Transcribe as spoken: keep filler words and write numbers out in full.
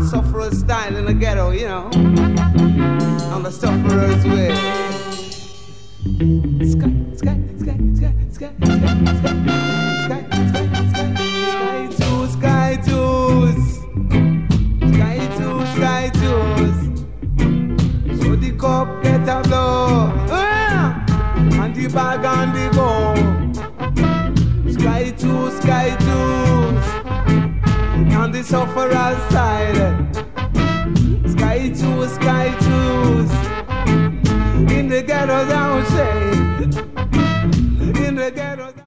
Sufferer's style in the ghetto, you know, on the sufferer's way. Sky, sky, sky, sky, sky, sky, sky, sky, sky, two, sky twos, sky two, sky twos. So the cup get a blow, uh, and the bag on the go. Sky two, sky twos, on the sufferer's side. Sky two, sky twos, in the ghetto down say, in the ghetto.